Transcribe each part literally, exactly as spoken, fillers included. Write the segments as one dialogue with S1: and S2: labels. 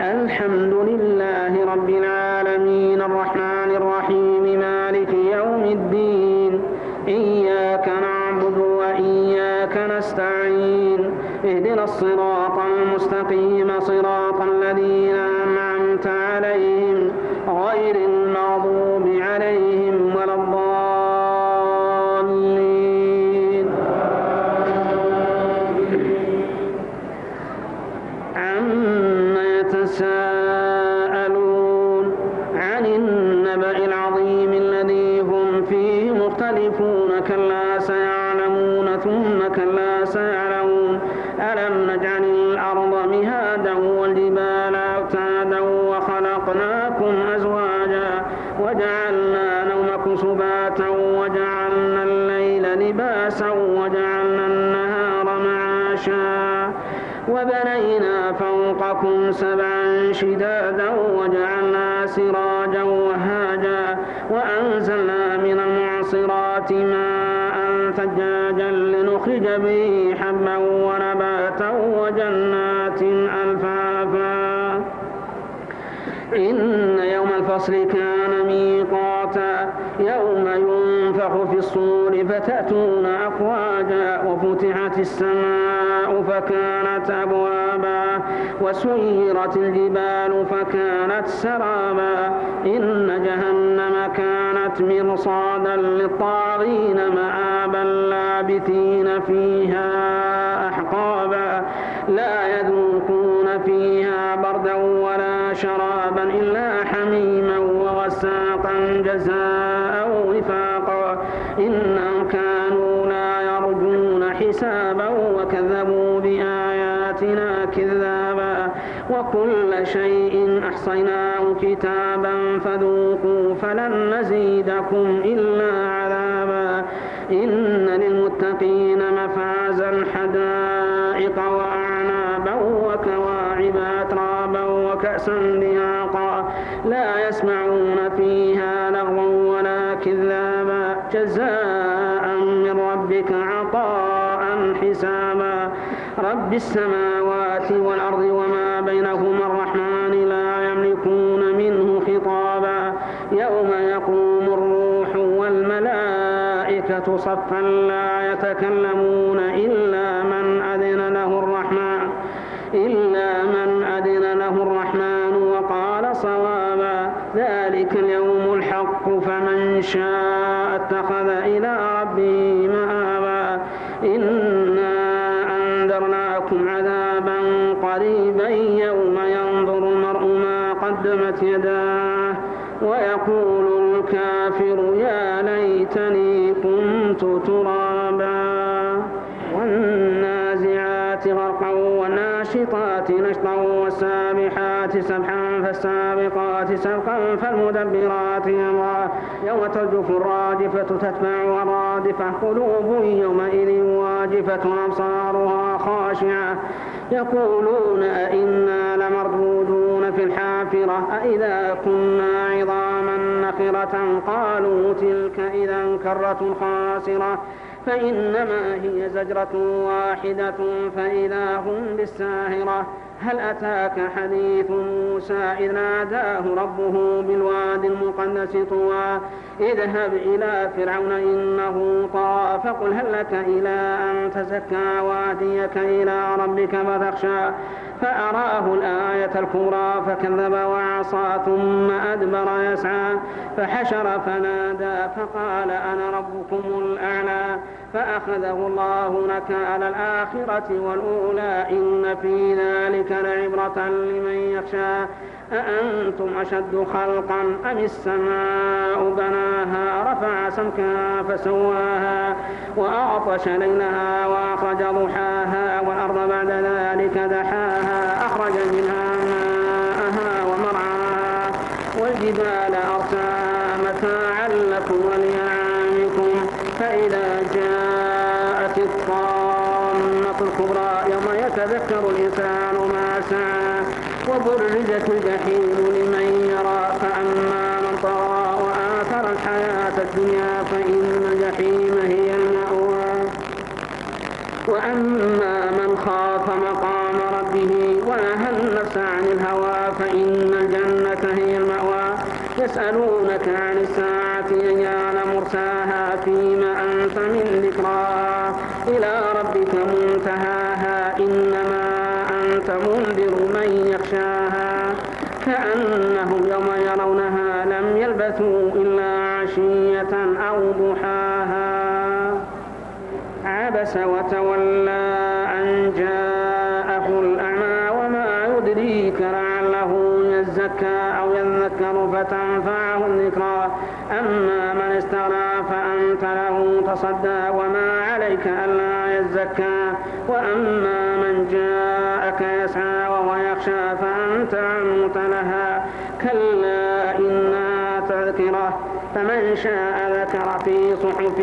S1: الحمد لله رب العالمين الرحمن الرحيم مالك يوم الدين إياك نعبد وإياك نستعين اهدنا الصراط المستقيم صراط الذين أنعمت عليهم غير المغضوب عليهم ولا الضالين عما يتساءلون عن النبأ العظيم الذي هم فيه مختلفون كلا سيعلمون ثم كلا سيعلمون ألم نجعل الأرض مهادا والجبال أوتادا وخلقناكم أزواجا وجعلنا نومكم سباتا وجعلنا الليل لباسا وجعلنا النهار معاشا وبنينا فوقكم سبعا شدادا وجعلنا سراجا وهاجا وأنزلنا من المعصرات ماء ثجاجا لنخرج به حبا ونباتا وجنات ألفافا إن يوم الفصل كان ميقاتا يوم ينفخ في الصور فتأتون أفواجا وفتحت السماء فكانت أبوابا وسيرت الجبال فكانت سرابا إن جهنم كانت مرصادا للطاغين مآبا لابثين فيها أحقابا لا يذوقون فيها بردا ولا شرابا إلا حميما وغساقا جزاء وفاقا إنهم كانوا لا يرجون حسابا وكذبوا بآياتنا كذابا وكل شيء أحصيناه كتابا فذوقوا فلن نزيدكم إلا عذابا إن للمتقين مفازا حدائق وأعنابا وكواعب أترابا وكأسا دهاقا لا يسمعون فيها لغوا ولا كذابا جزاء من ربك عطاء حسابا رب السماوات والأرض وما بينهما الرحمن لا يملكون منه خطابا يوم يقوم الروح والملائكة صفا لا يتكلمون إلا من أذن له الرحمن إلا من أذن له الرحمن وقال صوابا ذلك اليوم الحق فمن شاء اتخذ إلى ربه مآبا إنا أنذرناكم عذابا قريبا يوم ينظر المرء ما قدمت يداه ويقول الكافر يا ليتني كنت ترابا والنازعات غرقا والناشطات نشطا والسابحات سبحا فالسابقات سبقا فالمدبرات أمرا يوم ترجف الراجفة تتبعها الرادفة قلوب يومئذ واجفة أبصارها خاشعة يقولون أئنا لمردودون في الحافرة أئذا كنا عظاما نخرة قالوا تلك إذا كرة خاسرة فإنما هي زجرة واحدة فإذا هم بالساهرة هل أتاك حديث موسى إذ ناداه ربه بالوادي المقدس طوى اذهب إلى فرعون إنه طغى فقل هل لك إلى أن تزكى وأهديك إلى ربك فتخشى فأراه الآية الكبرى فكذب وعصى ثم أدبر يسعى فحشر فنادى فقال أنا ربكم الأعلى فأخذه الله نكال الآخرة والأولى إن في ذلك لعبرة لمن يخشى أأنتم أشد خلقا أم السماء بناها رفع سمكها فسواها وأغطش ليلها وأخرج ضحاها والأرض بعد ذلك دحاها أخرج منها ماءها ومرعاها والجبال أرساها متاعا لكم ولأنعامكم فإذا جاءت الطامة الكبرى يوم يتذكر الإنسان ما سعى وبرزت الجحيم لمن يرى فأما من طغى وآثر الحياة الدنيا فإن الجحيم هي المأوى وأما من خاف مقام ربه ونهى النفس عن الهوى فإن الجنة هي المأوى يسألونك عن الساعة أيان مرساها فيما أنت من ذكراها إلى ربك منتهاها إنما أنت منذر من يخشاها كأنهم يوم يرونها لم يلبثوا إلا عشية أو ضحاها عبس وتولى أن جاءه الأعمى وما يدريك لعله يزكى أو يذكر فتنفعه الذكرى أما من استغنى فأنت له تصدى وما عليك ألا يزكى وأما من جاءك يسعى وهو يخشى فأنت عنه تلهى كلا إنها تذكرة فمن شاء ذكر في صحف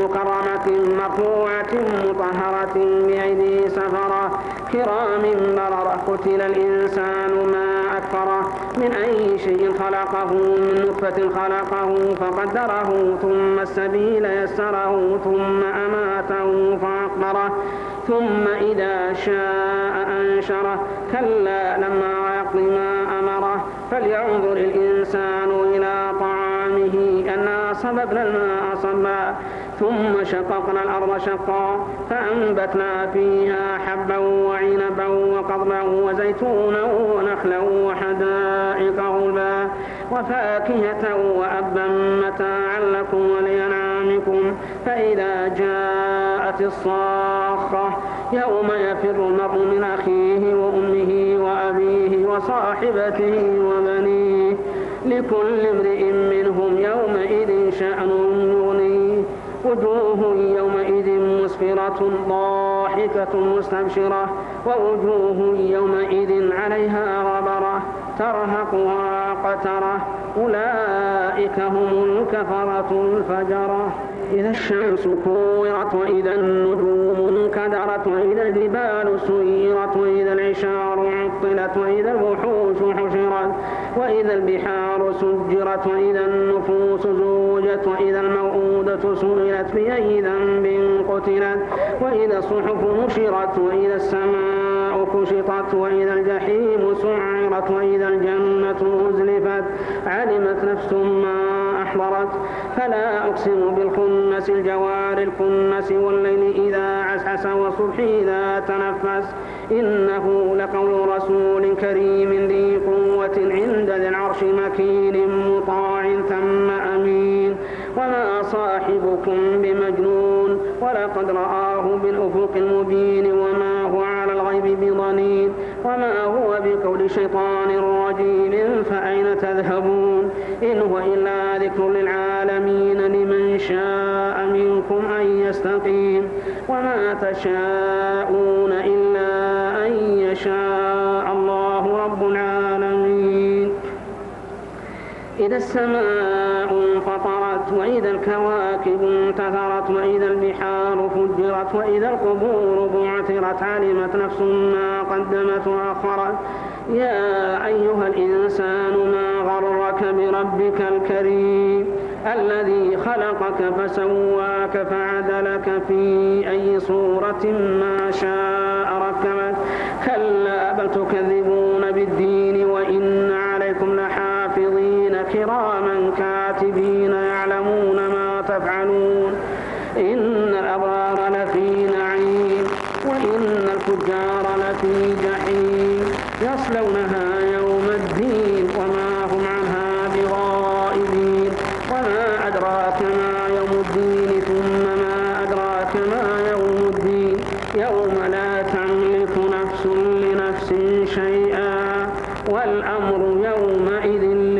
S1: مكرمة مرفوعة مطهرة بأيدي سفرة كرام بررة قتل الإنسان ما أكفره من أي شيء خلقه من نطفة خلقه فقدره ثم السبيل يسره ثم أماته فأقبره ثم إذا شاء أنشره كلا لما يقض ما أمره فلينظر الإنسان إلى طعامه أنا صببنا الماء صبا ثم شققنا الأرض شقا فأنبتنا فيها حبا وعنبا وقضبا وزيتونا ونخلا وحدائق غلبا وفاكهة وأبا متاعا لكم ولأنعامكم فإذا جاءت الصاخة يوم يفر المرء من أخيه وأمه وأبيه وصاحبته وبنيه لكل امرئ منهم يومئذ شأن يغنيه وجوه يومئذ مسفرة ضاحكة مستبشرة ووجوه يومئذ عليها غبرة ترهقها قترة أولئك هم الكفرة الفجرة إذا الشمس كورت وإذا النجوم انكدرت وإذا الجبال سيرت وإذا العشار عطلت وإذا الوحوش حشرت وإذا البحار سجرت وإذا النفوس زوجت وإذا الموءودة سئلت بأي ذنب قتلت وإذا الصحف نشرت وإذا السماء كشطت وإذا الجحيم سعرت وإذا الجنة أزلفت علمت نفس ما أحضرت فلا أقسم بالخنس الجوار الكنس والليل إذا عسعس والصبح إذا تنفس إنه لقول رسول كريم ذي قوة عند ذي العرش مكين مطاع ثم أمين وما صاحبكم بمجنون ولقد رآه بالأفق المبين وما هو على الغيب بضنين وما هو بقول شيطان رجيم فأين تذهبون إن هو إلا ذكر للعالمين لمن شاء منكم أن يستقيم وما تشاءون إلا أن يشاء الله رب العالمين إذا السماء انفطرت وإذا الكواكب انتثرت وإذا البحار فجرت وإذا القبور بعثرت علمت نفس ما قدمت وأخرت يا أيها الإنسان ما غرك بربك الكريم الذي خلقك فسواك فعدلك في أي صورة ما شاء ركبك كلا بل تكذبون بالدين وإن عليكم لحافظين كراما كاتبين يعلمون ما تفعلون إن الأبرار لفي نعيم وإن الفجار لفي جحيم يصلونها يوم الدين وما هم عنها بغائبين وما أدراك ما يوم الدين ثم ما أدراك ما يوم الدين يوم لا تملك نفس لنفس شيئا والأمر يومئذ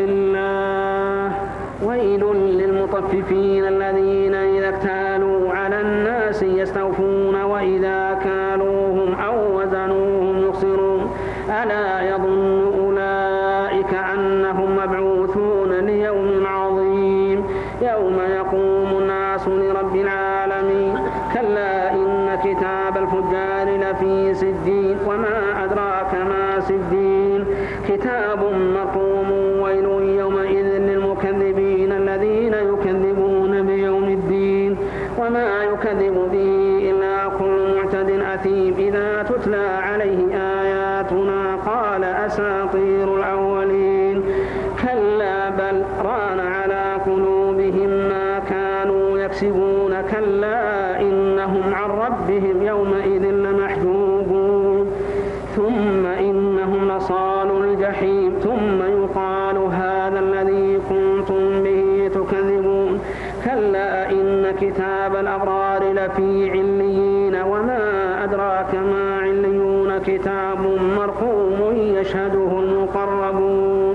S1: لله ويل للمطففين الذين إذا اكتالوا على الناس يستوفون وإذا كالوهم أو وزنوهم يخسرون ألا يظن أولئك أنهم مبعوثون ليوم عظيم يوم يقوم الناس لرب العالمين كلا إن كتاب الفجار لفي سجين وما أدراك ما سجين كتاب مرقوم ويل يومئذ للمكذبين الذين يكذبون بيوم الدين وما يكذب به إلا كل معتد أثيم إذا تتلى عليه آياتنا قال أساطير الأولين كلا بل ران على قلوبهم ما كانوا يكسبون كلا إنهم عن ربهم يومئذ لمحجوبون ثم إنهم لصالوا الجحيم ثم يقال هذا الذي كنتم به تكذبون كلا إن كتاب الأبرار لفي عليين وما أدراك ما عليون كتاب مرقوم يشهده المقربون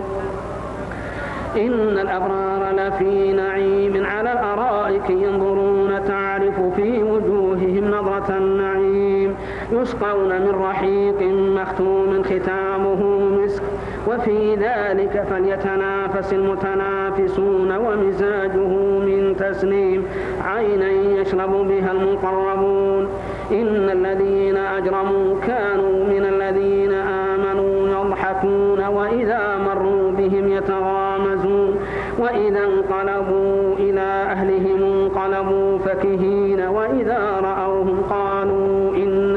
S1: إن الأبرار لفي نعيم على الأرائك ينظرون تعرف في وجوههم نظرة النعيم يسقون من رحيق مختوم ختامه مسك وفي ذلك فليتنافس المتنافسون ومزاجه من تسنيم عينا يشرب بها المقربون إن الذين أجرموا كانوا من الذين آمنوا يضحكون وإذا مروا بهم يتغامزون وإذا انقلبوا إلى أهلهم انقلبوا فكهين وإذا رأوهم قالوا إن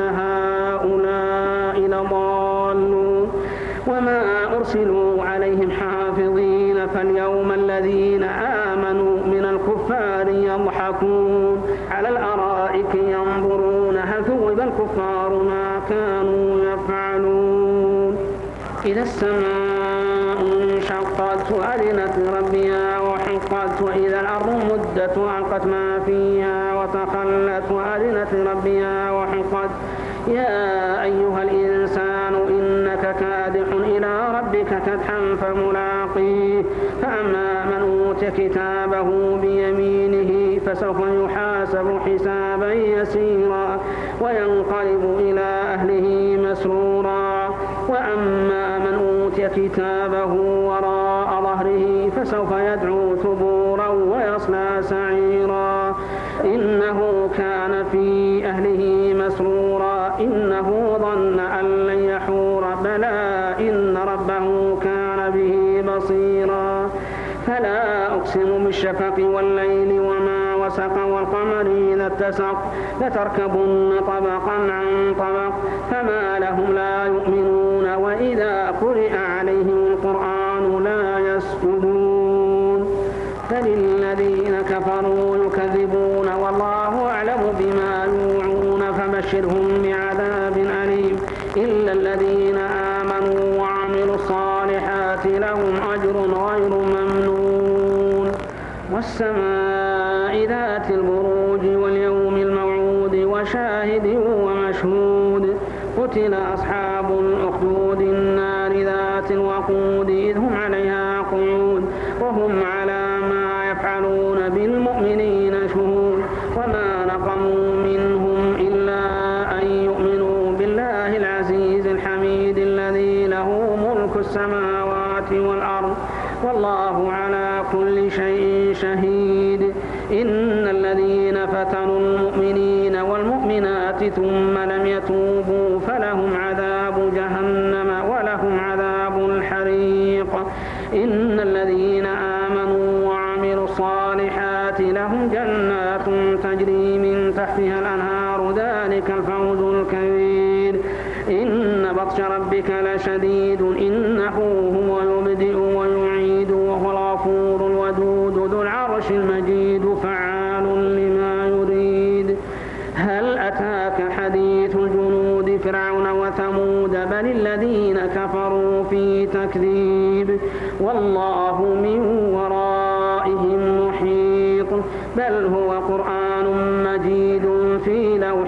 S1: هؤلاء لضالون وما أرسلوا عليهم حافظين فاليوم الذين آمنوا من الكفار يضحكون على الأرائك ينظرون هل ثوب الكفار ما كانوا يفعلون إذا السماء انشقت وأذنت لربها وحقت وإذا الأرض مدت وألقت ما فيها وتخلت وأذنت لربها وحقت يا أيها الإنسان إنك كادح إلى ربك كدحا فملاقيه فأما من أوتي كتابه بيمينه فسوف يحاسب حسابا يسيرا وينقلب إلى أهله مسرورا وأما من أوتي كتابه وراء ظهره فسوف يدعو ثبورا ويصلى سعيرا إنه كان في أهله مسرورا إنه ظن أن لن يحور بلى إن ربه كان به بصيرا فلا أقسم بالشفق والليل وما وسق والقمر إذا اتسق لتركبن طبقا عن طبق فما لهم لا يؤمنون وإذا قرئ عليهم القرآن لا يسجدون فللذين كفروا يكذبون والله أعلم بما يوعون فبشرهم بعذاب أليم إلا الذين آمنوا وعملوا الصالحات لهم أجر غير ممنون والسماء ذات البروج واليوم الموعود وشاهد ومشهود قتل أصحاب الأخدود النار ذات الوقود إذ هم عليها قعود وهم على ما يفعلون بالمؤمنين شهود وما نقموا منهم إلا أن يؤمنوا بالله العزيز الحميد الذي له ملك السماوات والأرض والله على كل شيء شهيد إن الذين فتنوا المؤمنين والمؤمنات ثم لم يتوبوا فلهم عذاب جهنم ولهم عذاب الحريق إن الذين آمنوا وعملوا الصالحات لهم جنات تجري من تحتها الأنهار ذلك الفوز الكبير إن بطش ربك لشديد إنه هو يبدئ ويعيد وهو الغفور الودود ذو العرش المجيد فعال لما يريد هل أتاك حديث الجنود فرعون وثمود بل الذين كفروا في تكذيب والله من ورائهم محيط بل هو قرآن مجيد في لوح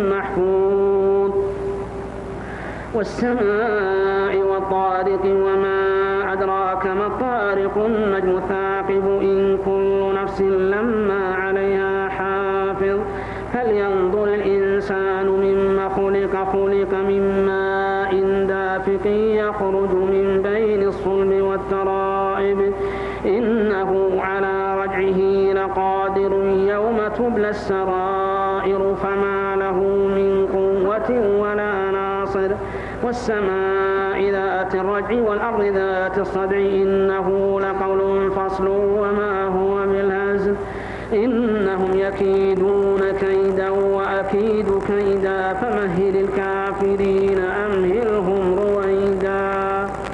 S1: محفوظ والسماء والطارق وما أدراك ما الطارق النجم الثاقب إن كل نفس لما عليها حافظ فلينظر الإنسان مما خلق خلق من ماء دافق يخرج من بين الصلب والترائب إنه على رجعه لقادر يوم تبلى السرائر فما له من قوة ولا ناصر والسماء ذات الرجع والأرض ذات الصدع إنه لقول فصل وما هو بالهزل إنهم يكيدون كيدا وأكيد كيدا فمهل الكافرين أمهلهم رويدا.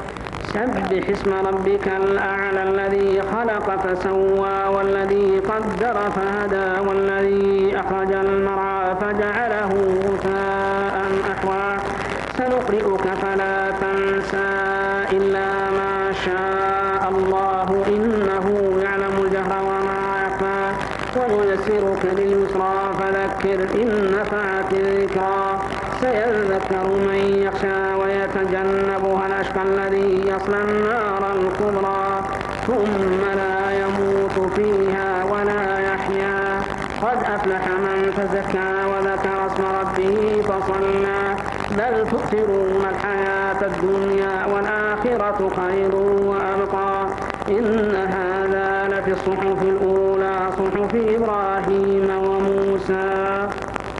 S1: سبح اسم ربك الأعلى الذي خلق فسوى والذي قدر فهدى والذي أخرج المرعى فجعله غثاء أحوى سنقرئك فلا تنسى إلا ما شاء الله إنه يعلم الجهر وما يخفى ونيسرك لليسرى فذكر إن نفعت الذكرى سيذكر من يخشى ويتجنبها الأشقى الذي يصلى النار الكبرى ثم لا يموت فيها ولا يحيا قد أفلح من تزكى وذكر اسم ربه فصلى بل تؤثرون الحياة الدنيا والآخرة خير وأبقى إن هذا لفي الصحف الأولى صحف إبراهيم وموسى.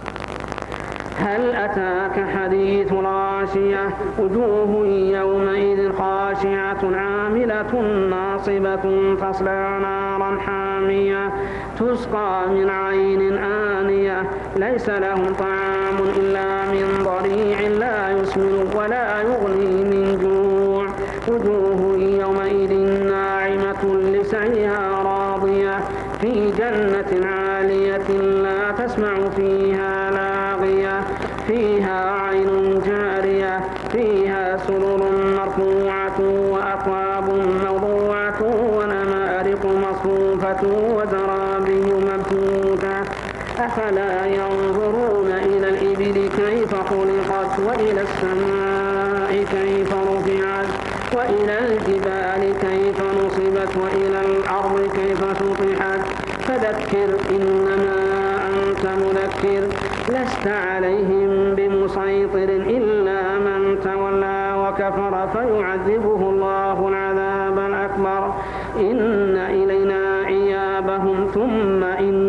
S1: هل أتاك حديث الغاشية وجوه يومئذ خاشعة عاملة ناصبة تصلى نارا حامية تسقى من عين آنية ليس لهم طعام إلا من ضريع لا يسمن ولا يغني من جوع وجوه يومئذ ناعمة لسعيها راضية في جنة عالية لا تسمع فيها لاغية فيها عين جارية فيها سرر مرفوعة وأكواب موضوعة ونمارق مصفوفة وزرابي مبثوثة أفلا ينظرون إلى الإبل كيف خلقت وإلى السماء كيف رفعت وإلى الجبال كيف نصبت وإلى الأرض كيف سطحت فذكر إنما أنت مذكر لست عليهم بمسيطر إلا من تولى وكفر فيعذبه الله العذاب الأكبر إن إلينا إيابهم ثم إن